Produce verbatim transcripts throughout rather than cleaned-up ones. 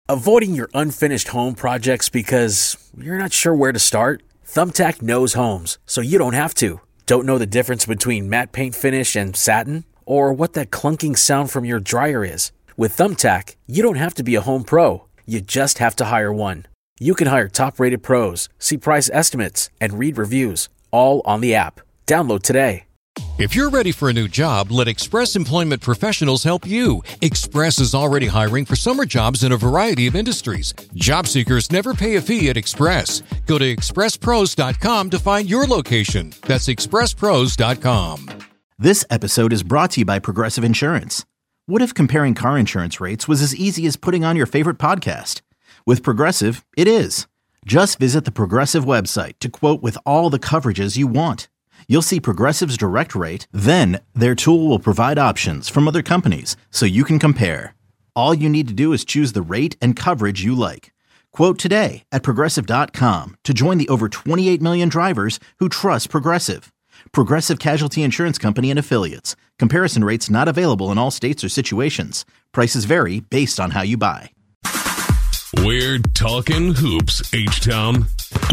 Avoiding your unfinished home projects because you're not sure where to start? Thumbtack knows homes, so you don't have to. Don't know the difference between matte paint finish and satin? Or what that clunking sound from your dryer is? With Thumbtack, you don't have to be a home pro. You just have to hire one. You can hire top-rated pros, see price estimates, and read reviews, all on the app. Download today. If you're ready for a new job, let Express Employment Professionals help you. Express is already hiring for summer jobs in a variety of industries. Job seekers never pay a fee at Express. Go to express pros dot com to find your location. That's express pros dot com. This episode is brought to you by Progressive Insurance. What if comparing car insurance rates was as easy as putting on your favorite podcast? With Progressive, it is. Just visit the Progressive website to quote with all the coverages you want. You'll see Progressive's direct rate, then their tool will provide options from other companies so you can compare. All you need to do is choose the rate and coverage you like. Quote today at progressive dot com to join the over twenty-eight million drivers who trust Progressive. Progressive Casualty Insurance Company and Affiliates. Comparison rates not available in all states or situations. Prices vary based on how you buy. We're talking hoops, H-Town.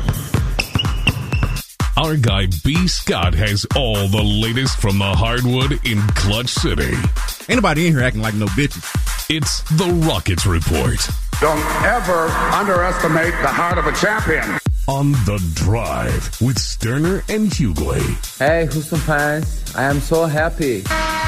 Our guy B. Scott has all the latest from the hardwood in Clutch City. Ain't nobody in here acting like no bitches. It's the Rockets Report. Don't ever underestimate the heart of a champion. On The Drive with Sterner and Hughley. Hey, Houston fans, I am so happy.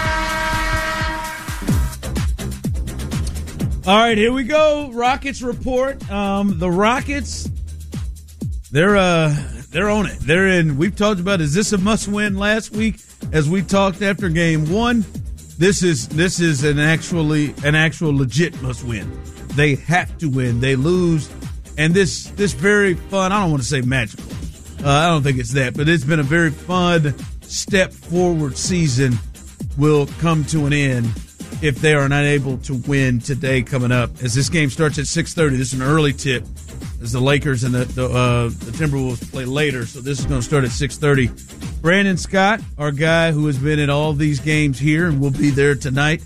All right, here we go. Rockets Report. Um, the Rockets, they're uh, they're on it. They're in. We've talked about, is this a must-win last week? As we talked after game one, this is this is an actually an actual legit must-win. They have to win. They lose, and this this very fun. I don't want to say magical. Uh, I don't think it's that, but it's been a very fun step forward season. Will come to an end if they are not able to win today coming up. As this game starts at six thirty, this is an early tip as the Lakers and the the, uh, the Timberwolves play later, so this is going to start at six thirty. Brandon Scott, our guy who has been at all these games here and will be there tonight.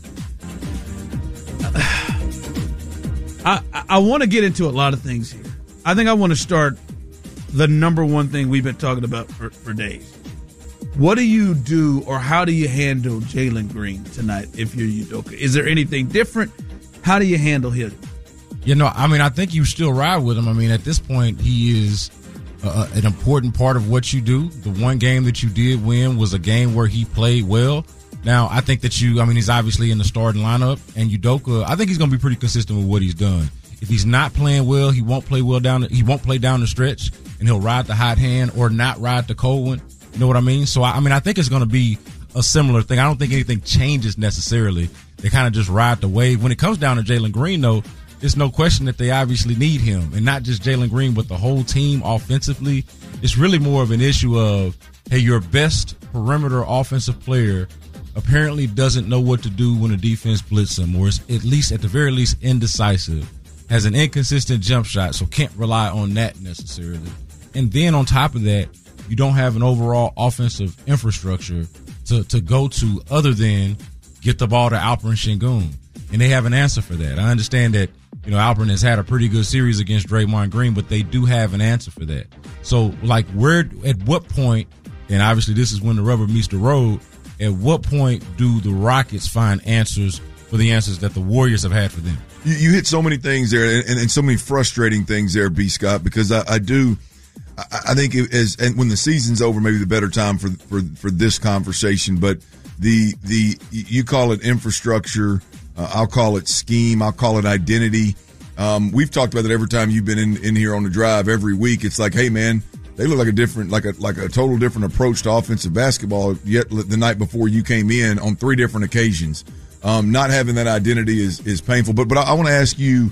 I, I, I want to get into a lot of things here. I think I want to start the number one thing we've been talking about for, for days. What do you do, or how do you handle Jalen Green tonight if you're Udoka? Is there anything different? How do you handle him? You know, I mean, I think you still ride with him. I mean, at this point, he is uh, an important part of what you do. The one game that you did win was a game where he played well. Now, I think that you, I mean, he's obviously in the starting lineup, and Udoka, I think he's going to be pretty consistent with what he's done. If he's not playing well, he won't play well down, he won't play down the stretch, and he'll ride the hot hand or not ride the cold one. You know what I mean? So, I mean, I think it's going to be a similar thing. I don't think anything changes necessarily. They kind of just ride the wave. When it comes down to Jalen Green, though, there's no question that they obviously need him. And not just Jalen Green, but the whole team offensively. It's really more of an issue of, hey, your best perimeter offensive player apparently doesn't know what to do when the defense blitzes him, or is at least, at the very least, indecisive, has an inconsistent jump shot, so can't rely on that necessarily. And then on top of that, you don't have an overall offensive infrastructure to, to go to other than get the ball to Alperen Sengun. And they have an answer for that. I understand that, you know, Alperen has had a pretty good series against Draymond Green, but they do have an answer for that. So, like, where, at what point, and obviously this is when the rubber meets the road, at what point do the Rockets find answers for the answers that the Warriors have had for them? You, you hit so many things there, and, and so many frustrating things there, B. Scott, because I, I do – I think it is, and when the season's over, maybe the better time for, for, for this conversation. But the the you call it infrastructure, uh, I'll call it scheme, I'll call it identity. Um, we've talked about that every time you've been in, in here on the drive every week. It's like, hey man, they look like a different, like a like a total different approach to offensive basketball. Yet the night before you came in on three different occasions, um, not having that identity is is painful. But but I, I want to ask you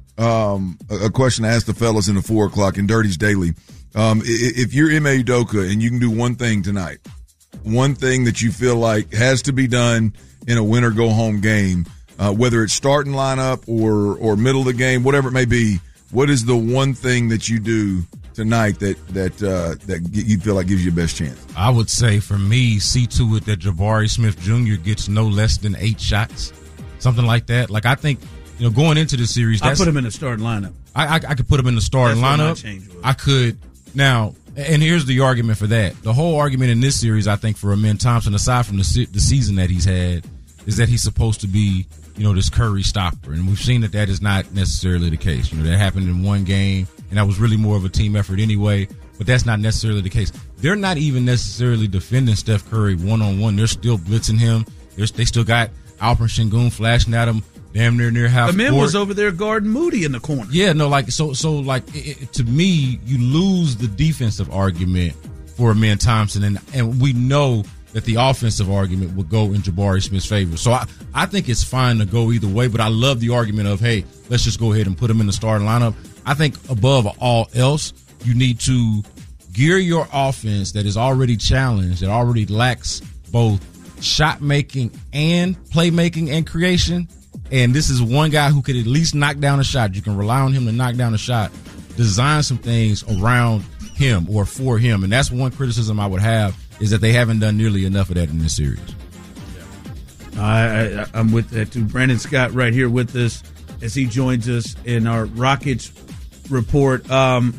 um, a, a question I asked the fellas in the four o'clock in Dirty's Daily. Um, if you're Ime Udoka and you can do one thing tonight, one thing that you feel like has to be done in a win or go home game, uh, whether it's starting lineup or, or middle of the game, whatever it may be, what is the one thing that you do tonight that, that, uh, that you feel like gives you the best chance? I would say for me, see to it that Jabari Smith Junior gets no less than eight shots, something like that. Like, I think you know, going into the series, I that's, put him in the starting lineup. I, I, I could put him in the starting That's what my lineup. change was. I could now, and here's the argument for that. The whole argument in this series, I think, for Amen Thompson, aside from the se- the season that he's had, is that he's supposed to be, you know, this Curry stopper, and we've seen that that is not necessarily the case. You know, that happened in one game, and that was really more of a team effort anyway. But that's not necessarily the case. They're not even necessarily defending Steph Curry one on one. They're still blitzing him. They're, they still got Alperen Sengun flashing at him. Damn near near half. The man court. was over there guarding Moody in the corner. Yeah, no, like so. So like it, it, to me, you lose the defensive argument for Amen Thompson, and and we know that the offensive argument would go in Jabari Smith's favor. So I I think it's fine to go either way, but I love the argument of, hey, let's just go ahead and put him in the starting lineup. I think above all else, you need to gear your offense that is already challenged, that already lacks both shot making and playmaking and creation. And this is one guy who could at least knock down a shot. You can rely on him to knock down a shot. Design some things around him or for him. And that's one criticism I would have, is that they haven't done nearly enough of that in this series. I, I, I'm with that too. Brandon Scott right here with us as he joins us in our Rockets report. Um,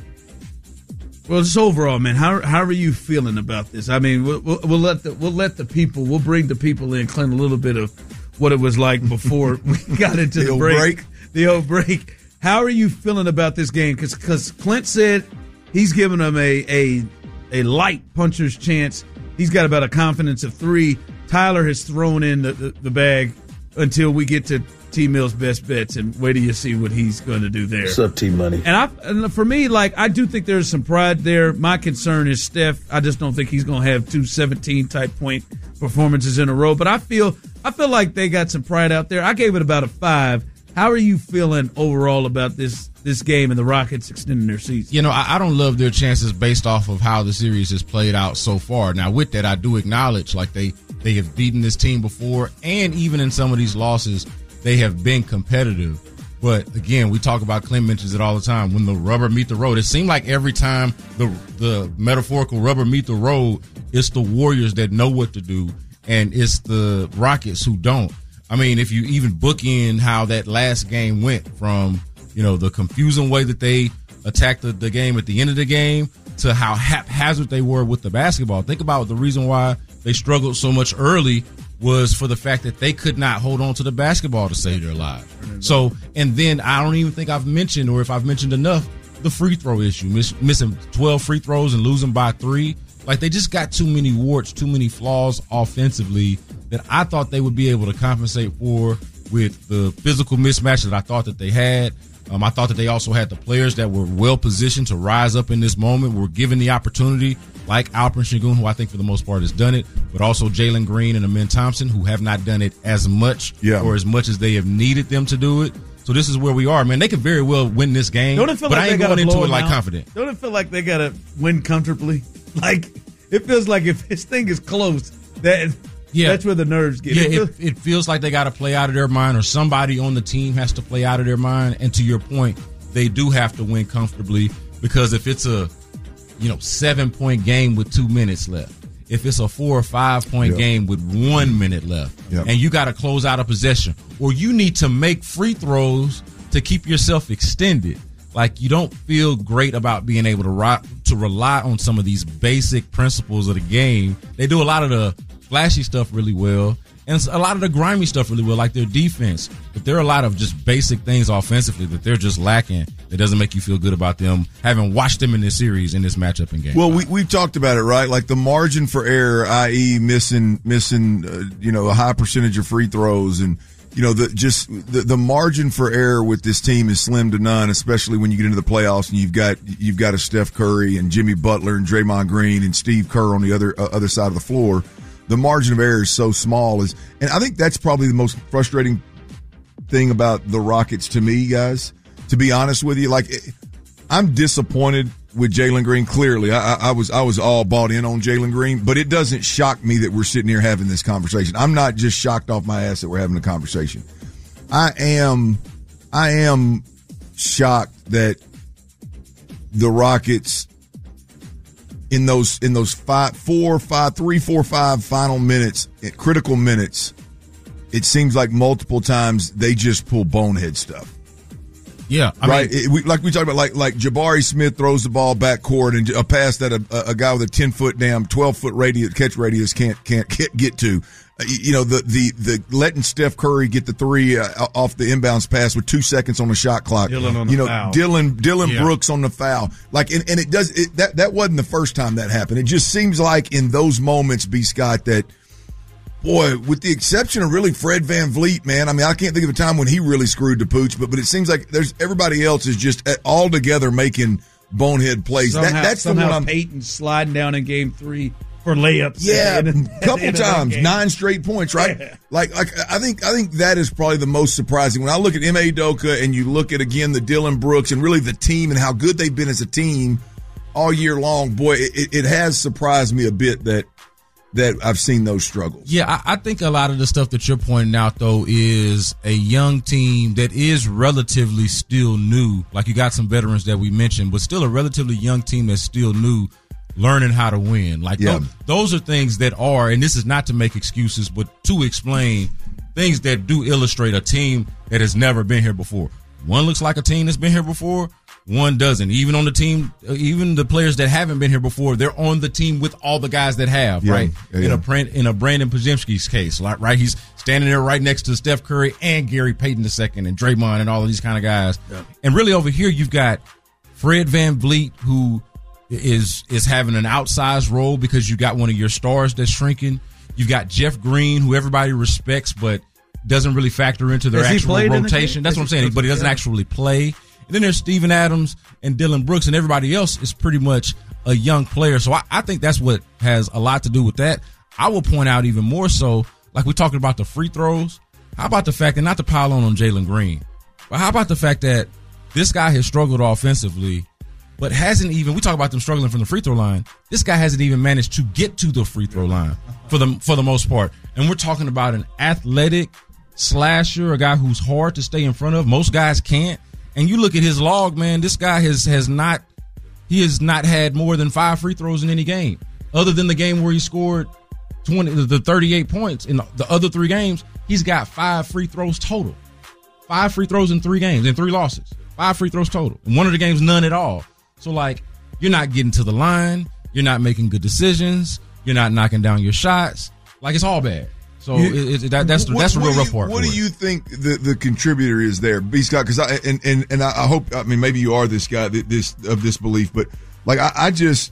well, just overall, man, how how are you feeling about this? I mean, we'll, we'll, we'll let the we'll let the people we'll bring the people in, Clint, a little bit of what it was like before we got into the, the break, break. The old break. How are you feeling about this game? Because because Clint said he's giving them a, a a light puncher's chance. He's got about a confidence of three. Tyler has thrown in the, the, the bag until we get to T Mill's best bets, and wait till you see what he's going to do there. What's up, T Money? And I, and for me, like I do think there's some pride there. My concern is Steph. I just don't think he's going to have two seventeen type point performances in a row. But I feel I feel like they got some pride out there. I gave it about a five. How are you feeling overall about this this game and the Rockets extending their season? You know, I, I don't love their chances based off of how the series has played out so far. Now, with that, I do acknowledge like they they have beaten this team before, and even in some of these losses, they have been competitive. But again, we talk about, Clint mentions it all the time, when the rubber meet the road. It seemed like every time the the metaphorical rubber meet the road, it's the Warriors that know what to do, and it's the Rockets who don't. I mean, if you even bookend how that last game went from, you know, the confusing way that they attacked the, the game at the end of the game to how haphazard they were with the basketball. Think about the reason why they struggled so much early was for the fact that they could not hold on to the basketball to save their lives. So, and then I don't even think I've mentioned, or if I've mentioned enough, the free throw issue, miss, missing twelve free throws and losing by three. Like, they just got too many warts, too many flaws offensively that I thought they would be able to compensate for with the physical mismatch that I thought that they had. Um, I thought that they also had the players that were well positioned to rise up in this moment, were given the opportunity, like Alperen Sengun, who I think for the most part has done it, but also Jalen Green and Amen Thompson, who have not done it as much yeah. or as much as they have needed them to do it. So this is where we are, man. They could very well win this game, Don't it feel but like I ain't they going into it like out? confident. Don't it feel like they got to win comfortably? Like, it feels like if this thing is close, that yeah. that's where the nerves get. Yeah, it, feels, it, it feels like they got to play out of their mind, or somebody on the team has to play out of their mind. And to your point, they do have to win comfortably, because if it's a, you know, seven-point game with two minutes left, if it's a four or five-point yep. game with one minute left, yep. and you got to close out a possession, or you need to make free throws to keep yourself extended, like, you don't feel great about being able to ri- to rely on some of these basic principles of the game. They do a lot of the flashy stuff really well, and a lot of the grimy stuff really well, like their defense. But there are a lot of just basic things offensively that they're just lacking. That doesn't make you feel good about them, having watched them in this series, in this matchup and game. Well, we we've talked about it, right? Like the margin for error, that is, missing missing uh, you know, a high percentage of free throws, and you know, the just the, the margin for error with this team is slim to none, especially when you get into the playoffs and you've got you've got a Steph Curry and Jimmy Butler and Draymond Green and Steve Kerr on the other uh, other side of the floor. The margin of error is so small, is, and I think that's probably the most frustrating thing about the Rockets to me, guys. To be honest with you, like, I'm disappointed with Jalen Green. Clearly, I, I was I was all bought in on Jalen Green, but it doesn't shock me that we're sitting here having this conversation. I'm not just shocked off my ass that we're having a conversation. I am, I am shocked that the Rockets, in those in those five, four, five, three, four, five final minutes, critical minutes, it seems like multiple times they just pull bonehead stuff. Yeah, I right. mean, it, we, like we talked about, like like Jabari Smith throws the ball back court and a pass that a, a guy with a ten foot, damn twelve foot radius catch radius can't can't, can't get to. Uh, you know, the the the letting Steph Curry get the three uh, off the inbounds pass with two seconds on the shot clock. Dylan on the you know, foul. Dylan Dylan Yeah. Brooks on the foul. Like, and, and it does it, that that wasn't the first time that happened. It just seems like in those moments, B. Scott, that. Boy, with the exception of really Fred VanVleet, man. I mean, I can't think of a time when he really screwed the pooch, but but it seems like there's everybody else is just all together making bonehead plays. Somehow, that, that's somehow the one I'm. Peyton sliding down in game three for layups. Yeah, at the end- a at the couple end of that times, game. nine straight points, right? Yeah. Like, like I think I think that is probably the most surprising. When I look at M A Doka and you look at again the Dylan Brooks and really the team and how good they've been as a team all year long, boy, it, it has surprised me a bit that. that I've seen those struggles. Yeah, I, I think a lot of the stuff that you're pointing out, though, is a young team that is relatively still new. Like, you got some veterans that we mentioned, but still a relatively young team that's still new, learning how to win. Like, Yeah. those, those are things that are, and this is not to make excuses, but to explain things that do illustrate a team that has never been here before. One looks like a team that's been here before. One doesn't. Even on the team, even the players that haven't been here before, they're on the team with all the guys that have, Yeah, right? yeah, In yeah. a print, in a Brandon Podziemski's case, like, right? He's standing there right next to Steph Curry and Gary Payton the second and Draymond and all of these kind of guys. Yeah. And really over here, you've got Fred VanVleet, who is is having an outsized role because you got one of your stars that's shrinking. You've got Jeff Green, who everybody respects, but doesn't really factor into their Has he actual played in the rotation. game? That's what I'm saying. But he doesn't Yeah. actually play. And then there's Steven Adams and Dylan Brooks, and everybody else is pretty much a young player. So I, I think that's what has a lot to do with that. I will point out even more so, like we're talking about the free throws. How about the fact that, not to pile on on Jalen Green, but how about the fact that this guy has struggled offensively, but hasn't even, we talk about them struggling from the free throw line. This guy hasn't even managed to get to the free throw line for the, for the most part. And we're talking about an athletic slasher, a guy who's hard to stay in front of. Most guys can't. And you look at his log, man, this guy has, has not, he has not had more than five free throws in any game. Other than the game where he scored twenty, the thirty-eight points. In the other three games, he's got five free throws total. Five free throws in three games, in three losses. Five free throws total. In one of the games, none at all. So, like, you're not getting to the line. You're not making good decisions. You're not knocking down your shots. Like, it's all bad. So You- it, it, that, that's the, What- that's the what real do rough you- part. What for do it. you think the, the contributor is there, B. Scott? Because I and and and I I hope, I mean, maybe you are this guy that this of this belief, but like I, I just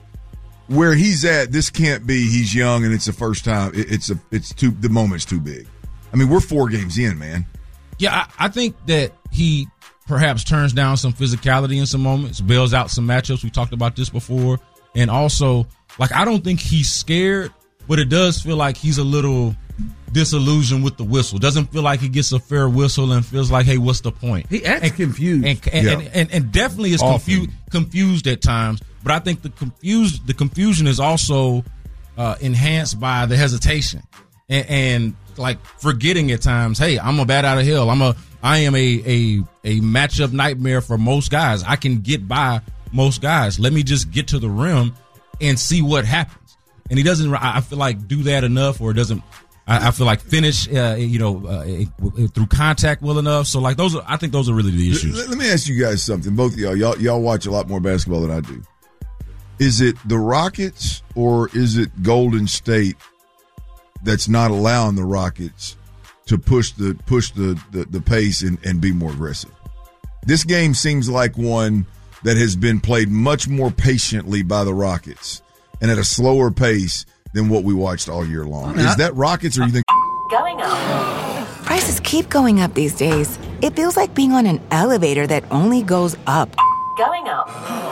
where he's at, this can't be. He's young and it's the first time. It, it's a it's too the moment's too big. I mean, we're four games in, man. Yeah, I, I think that he perhaps turns down some physicality in some moments, bails out some matchups. We talked about this before. And also, like, I don't think he's scared, but it does feel like he's a little disillusioned with the whistle. Doesn't feel like he gets a fair whistle and feels like, hey, what's the point? He acts and, confused. And, and, Yeah. and, and, and definitely is Often. confused, confused at times. But I think the confused, the confusion is also uh, enhanced by the hesitation and, and like forgetting at times, hey, I'm a bat out of hell. I'm a, I am a, a, a matchup nightmare for most guys. I can get by most guys. Let me just get to the rim and see what happens. And he doesn't, I I feel like, do that enough, or doesn't, I, I feel like finish, uh, you know, uh, through contact well enough. So, like, those are, I think those are really the issues. Let, let me ask you guys something. Both of y'all, y'all, y'all watch a lot more basketball than I do. Is it the Rockets or is it Golden State that's not allowing the Rockets to push the push the the, the pace and, and be more aggressive? This game seems like one that has been played much more patiently by the Rockets and at a slower pace than what we watched all year long. Is that Rockets, or you think Going up. Prices keep going up these days. It feels like being on an elevator that only goes up. Going up.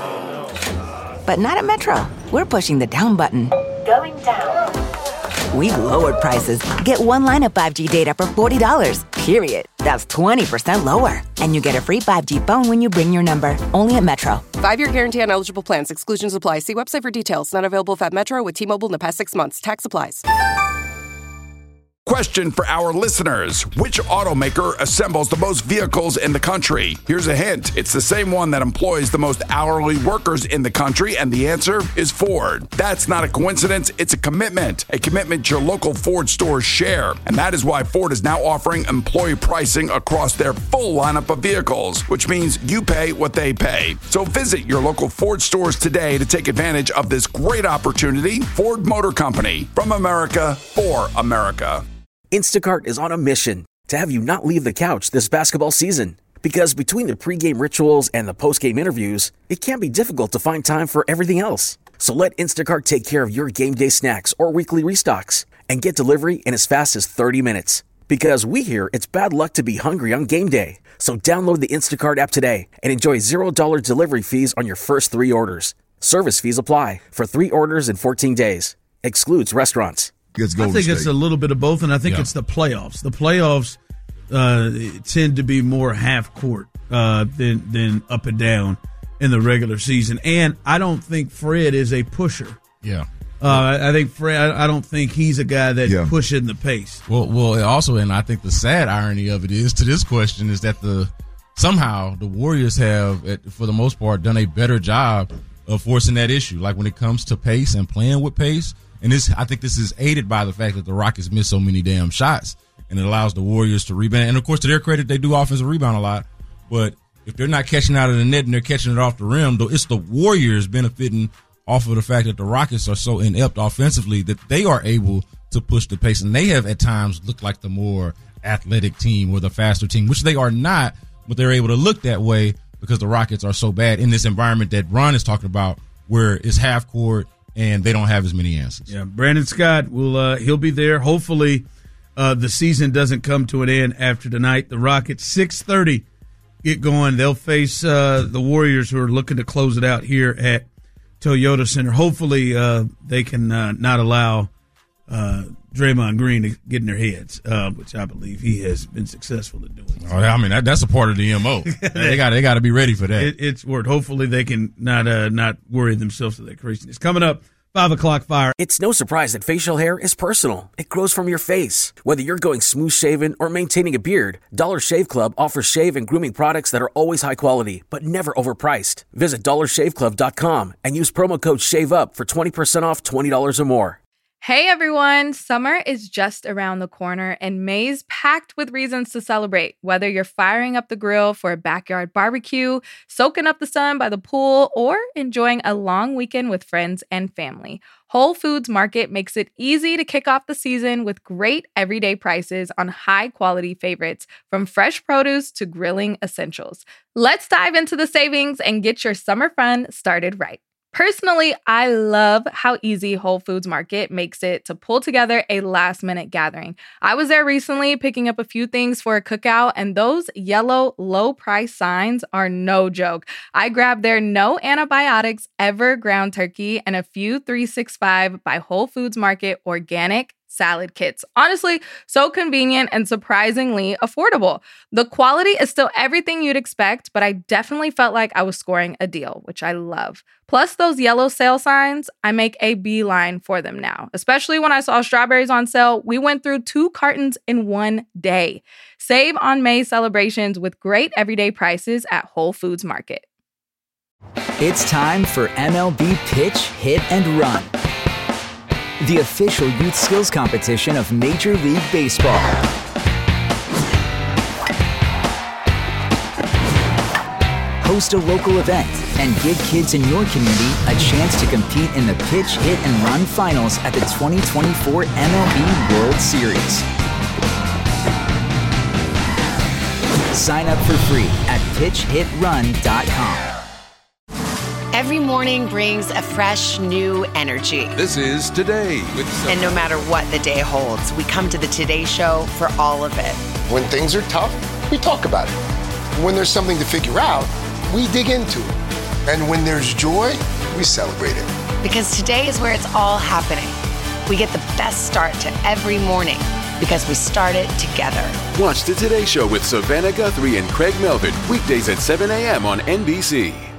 But not at Metro. We're pushing the down button. Going down. We've lowered prices. Get one line of five G data for forty dollars, period. That's twenty percent lower. And you get a free five G phone when you bring your number. Only at Metro. Five-year guarantee on eligible plans. Exclusions apply. See website for details. Not available if at Metro with T-Mobile in the past six months. Tax applies. Question for our listeners. Which automaker assembles the most vehicles in the country? Here's a hint. It's the same one that employs the most hourly workers in the country, and the answer is Ford. That's not a coincidence. It's a commitment. A commitment your local Ford stores share. And that is why Ford is now offering employee pricing across their full lineup of vehicles, which means you pay what they pay. So visit your local Ford stores today to take advantage of this great opportunity. Ford Motor Company. From America, for America. Instacart is on a mission to have you not leave the couch this basketball season. Because between the pregame rituals and the postgame interviews, it can be difficult to find time for everything else. So let Instacart take care of your game day snacks or weekly restocks and get delivery in as fast as thirty minutes. Because we hear it's bad luck to be hungry on game day. So download the Instacart app today and enjoy zero dollars delivery fees on your first three orders. Service fees apply for three orders in fourteen days. Excludes restaurants. I think it's a little bit of both, and I think Yeah. it's the playoffs. The playoffs uh, tend to be more half court uh, than than up and down in the regular season. And I don't think Fred is a pusher. Yeah. Uh, I think Fred. I don't think he's a guy that Yeah. pushing the pace. Well, well, also, and I think the sad irony of it is to this question is that the somehow the Warriors have, at, for the most part, done a better job of forcing that issue. Like when it comes to pace and playing with pace. And this, I think this is aided by the fact that the Rockets miss so many damn shots, and it allows the Warriors to rebound. And of course, to their credit, they do offensive rebound a lot. But if they're not catching out of the net and they're catching it off the rim, though, it's the Warriors benefiting off of the fact that the Rockets are so inept offensively that they are able to push the pace. And they have at times looked like the more athletic team or the faster team, which they are not, but they're able to look that way because the Rockets are so bad in this environment that Ron is talking about, where it's half court and they don't have as many answers. Yeah, Brandon Scott will uh, he'll be there. Hopefully, uh, the season doesn't come to an end after tonight. The Rockets six thirty get going. They'll face uh, the Warriors, who are looking to close it out here at Toyota Center. Hopefully, uh, they can uh, not allow uh, Draymond Green to get in their heads, uh, which I believe he has been successful at doing. Oh, I mean that, that's a part of the M O. they got they got to be ready for that. It, it's word. Hopefully, they can not uh, not worry themselves to that craziness. Coming up. Five o'clock fire. It's no surprise that facial hair is personal. It grows from your face. Whether you're going smooth shaven or maintaining a beard, Dollar Shave Club offers shave and grooming products that are always high quality, but never overpriced. Visit dollar shave club dot com and use promo code SHAVEUP for twenty percent off twenty dollars or more. Hey everyone, summer is just around the corner and May's packed with reasons to celebrate. Whether you're firing up the grill for a backyard barbecue, soaking up the sun by the pool, or enjoying a long weekend with friends and family, Whole Foods Market makes it easy to kick off the season with great everyday prices on high-quality favorites, from fresh produce to grilling essentials. Let's dive into the savings and get your summer fun started right. Personally, I love how easy Whole Foods Market makes it to pull together a last-minute gathering. I was there recently picking up a few things for a cookout, and those yellow low-price signs are no joke. I grabbed their no antibiotics ever ground turkey and a few three sixty-five by Whole Foods Market organic salad kits. Honestly, so convenient and surprisingly affordable. The quality is still everything you'd expect, but I definitely felt like I was scoring a deal, which I love. Plus those yellow sale signs, I make a beeline for them now. Especially when I saw strawberries on sale, we went through two cartons in one day. Save on May celebrations with great everyday prices at Whole Foods Market. It's time for M L B Pitch, Hit, and Run, the official youth skills competition of Major League Baseball. Host a local event and give kids in your community a chance to compete in the Pitch, Hit, and Run finals at the twenty twenty-four M L B World Series. Sign up for free at pitch hit run dot com. Every morning brings a fresh, new energy. This is Today with Sophie. And no matter what the day holds, we come to the Today Show for all of it. When things are tough, we talk about it. When there's something to figure out, we dig into it. And when there's joy, we celebrate it. Because today is where it's all happening. We get the best start to every morning because we start it together. Watch the Today Show with Savannah Guthrie and Craig Melvin weekdays at seven a.m. on N B C.